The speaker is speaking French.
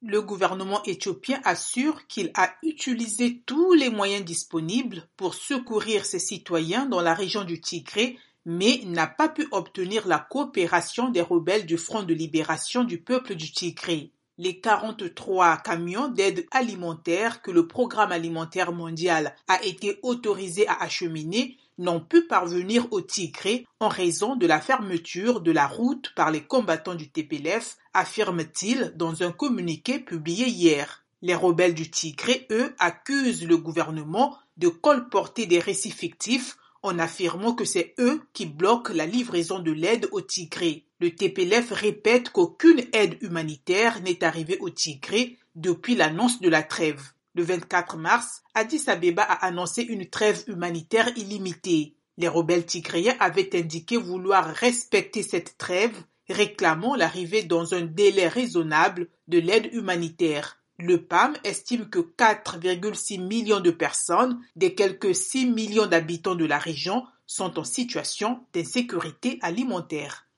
Le gouvernement éthiopien assure qu'il a utilisé tous les moyens disponibles pour secourir ses citoyens dans la région du Tigré, mais n'a pas pu obtenir la coopération des rebelles du Front de libération du peuple du Tigré. Les 43 camions d'aide alimentaire que le Programme alimentaire mondial a été autorisé à acheminer n'ont pu parvenir au Tigré en raison de la fermeture de la route par les combattants du TPLF, affirme-t-il dans un communiqué publié hier. Les rebelles du Tigré, eux, accusent le gouvernement de colporter des récits fictifs en affirmant que c'est eux qui bloquent la livraison de l'aide au Tigré. Le TPLF répète qu'aucune aide humanitaire n'est arrivée au Tigré depuis l'annonce de la trêve. Le 24 mars, Addis Abeba a annoncé une trêve humanitaire illimitée. Les rebelles tigréens avaient indiqué vouloir respecter cette trêve, réclamant l'arrivée dans un délai raisonnable de l'aide humanitaire. Le PAM estime que 4,6 millions de personnes, des quelques 6 millions d'habitants de la région, sont en situation d'insécurité alimentaire.